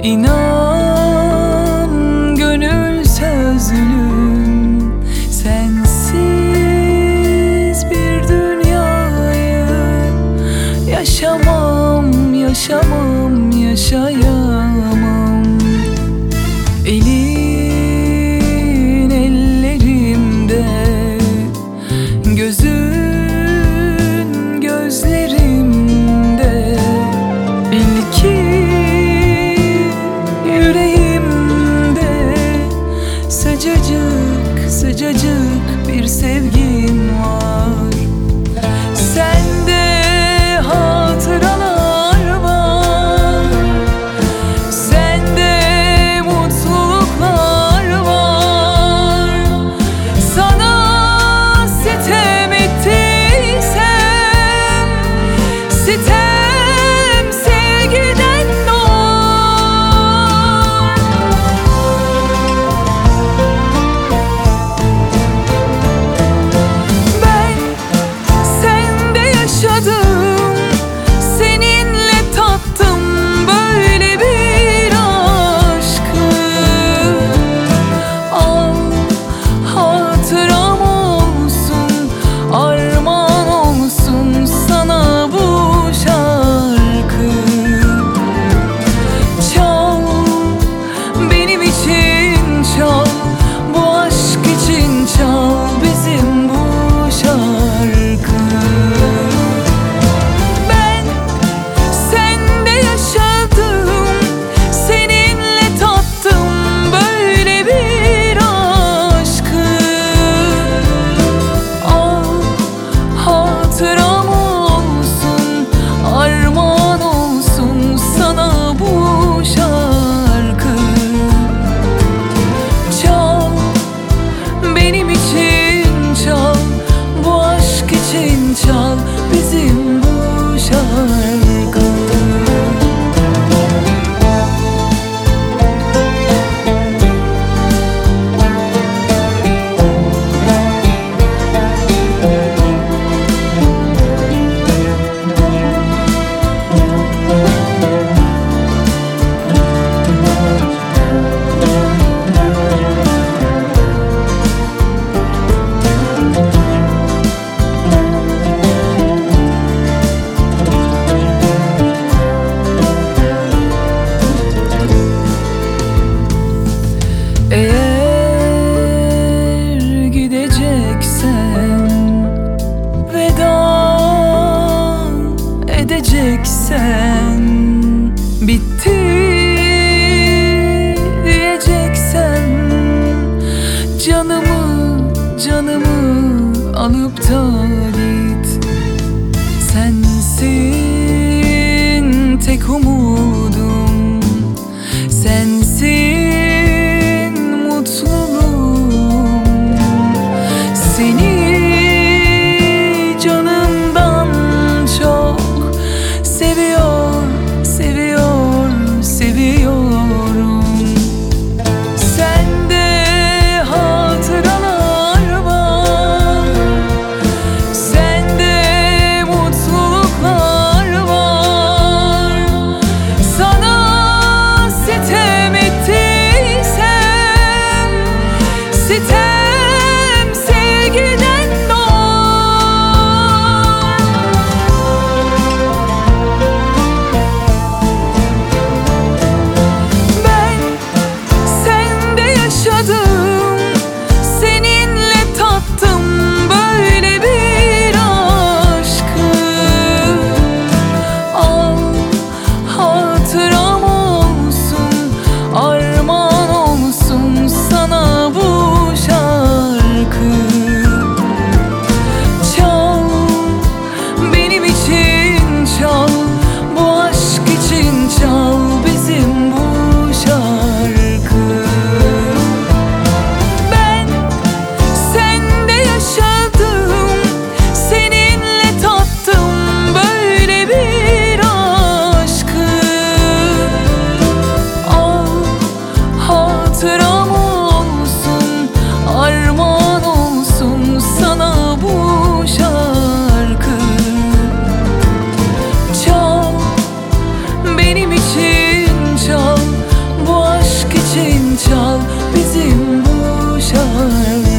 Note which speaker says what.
Speaker 1: İnan gönül sözlüm, sensiz bir dünyayı yaşamam, yaşamam, yaşayamam. Elin ellerimde, gözün gözlerimde, bil ki yüreğimde sıcacık sıcacık bir sevgin var. Sende hatıralar var, sende mutluluklar var. Sana sitem ettiysem, sitem sevgiden doğar. Ben sende yaşadım, seninle tattım böyle bir aşkı. Al hatıram olsun, armağan olsun sana bu şarkı. Çal, benim için çal, bu aşk için çal bizim bu şarkı. Ben sende yaşadım, seninle tattım böyle bir aşkı. Al hatıram olsun, armağan olsun sana bu şarkı. Çal, benim için çal, bu aşk için çal bizim bu şarkı. Eğer gideceksen, veda edeceksen, bitti diyeceksen, canımı canımı alıp da git. Sensin tek umudum, sensin mutluluğum. Seni canımdan çok seviyor, seviyor, bizim bu şarkı.